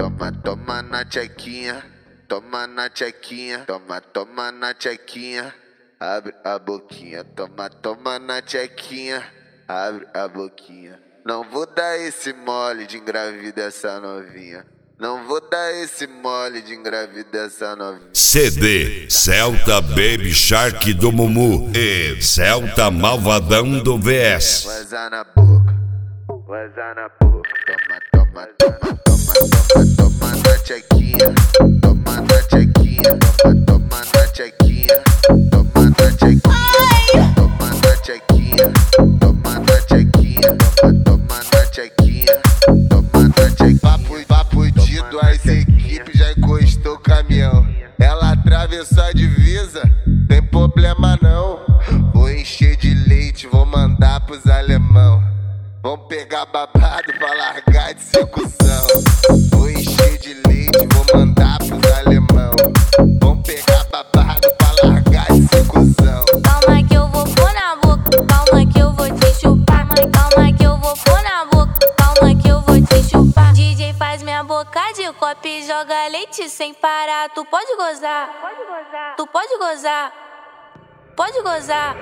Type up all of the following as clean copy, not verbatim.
Toma, toma na tchequinha, toma na tchequinha, toma, toma na tchequinha, abre a boquinha, toma, toma na tchequinha, abre a boquinha. Não vou dar esse mole de engravidar essa novinha. Não vou dar esse mole de engravidar essa novinha. CD Celta Baby Shark do Mumu e Celta Malvadão do VS. Vazar na boca, vazar na boca. Toma, toma, toma, toma, toma, toma na tchequinha, toma na tchequinha, toma, toma na tchequinha, toma na tchequinha, toma na tchequinha, toma na tchequinha, toma na tchequinha, toma na tchequinha. Papo de duas equipes, já encostou o caminhão. Ela atravessou a divisa, tem problema não. Vou encher de leite, vou mandar pros alemão. Vão pegar babado pra largar de execução. Vou encher de leite, vou mandar pros alemão. Vão pegar babado pra largar de execução. Calma que eu vou pôr na boca, calma que eu vou te chupar. Calma que eu vou pôr na boca, calma que eu vou te chupar. DJ faz minha boca de copo e joga leite sem parar. Tu pode gozar, tu pode gozar, pode gozar.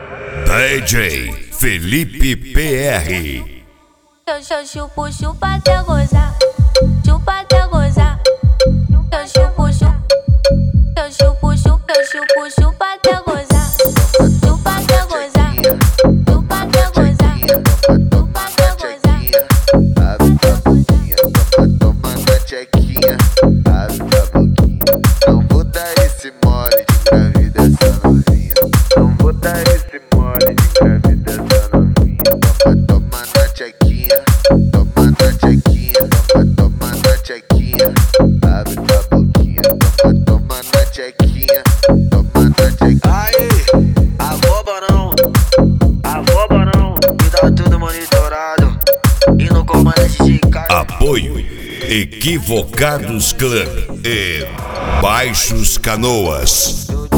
DJ Felipe PR. Eu chupo, chupa até gozar, chupa até gozar. Eu chupo, chupa, eu chupo, chupa, eu chupo, chupa até gozar, chupa até gozar, chupa até gozar, chupa até gozar. Abre a boquinha, toma na tchequinha, abre a boquinha. Não vou dar esse mole de engravidar essa novinha. Não vou dar esse mole de engravidar essa novinha. Toma, toma na tchequinha, toma na tchequinha, toma na tchequinha, abre a boquinha. Toma, toma na tchequinha, toma na tchequinha. Aí, aboba não, me dá tudo monitorado. E no comandante de cara. Apoio Equivocados Clã e Baixos Canoas.